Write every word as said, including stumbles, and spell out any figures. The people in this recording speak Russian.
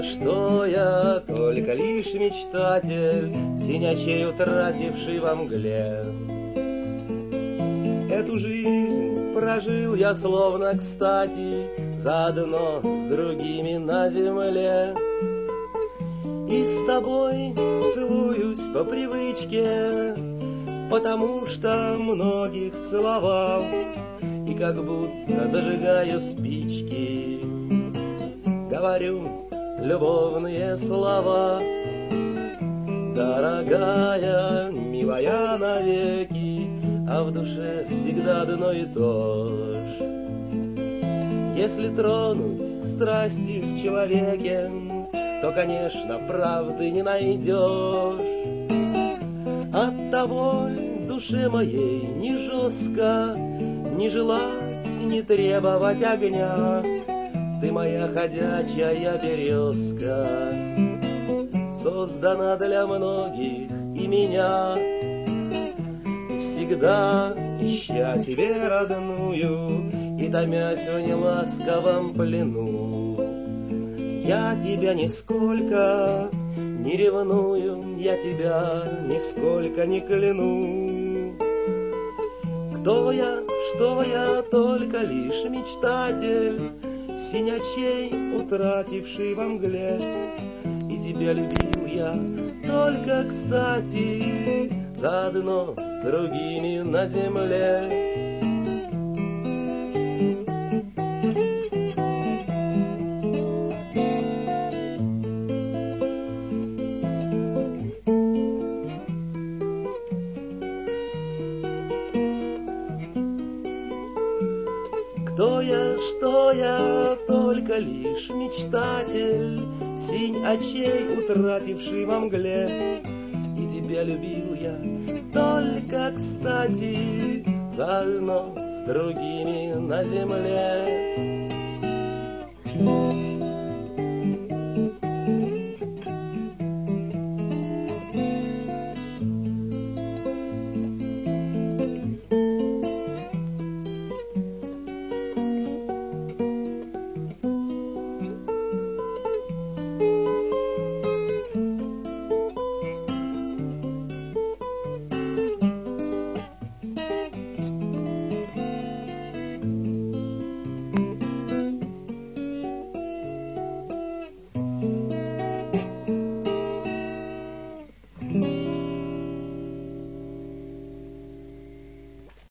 что я только лишь мечтатель, синячей утративший во мгле. Эту жизнь прожил я словно кстати, заодно с другими на земле. И с тобой целуюсь по привычке, потому что многих целовал, и как будто зажигаю спички, говорю любовные слова. Дорогая, милая навеки, а в душе всегда одно и то ж. Если тронуть страсти в человеке, то, конечно, правды не найдешь. Оттого душе моей не жестко не желать, не требовать огня. Ты моя ходячая березка, создана для многих и меня. Всегда ища себе родную и томясь в неласковом плену, я тебя нисколько не ревную, я тебя нисколько не кляну. Кто я, что я, только лишь мечтатель, синячей утративший во мгле. И тебя любил я только кстати, заодно с другими на земле. Кто я, что я, только лишь мечтатель, синь очей утративший во мгле. И тебя любил я только кстати, заодно с другими на земле.